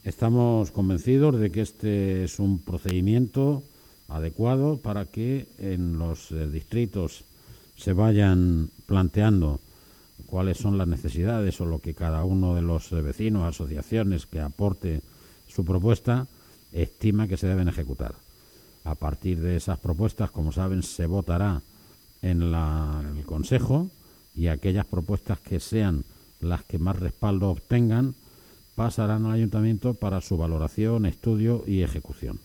Estamos convencidos de que este es un procedimiento adecuado para que en los distritos se vayan planteando cuáles son las necesidades o lo que cada uno de los vecinos, asociaciones que aporte su propuesta, estima que se deben ejecutar. A partir de esas propuestas, como saben, se votará en el Consejo y aquellas propuestas que sean las que más respaldo obtengan pasarán al Ayuntamiento para su valoración, estudio y ejecución.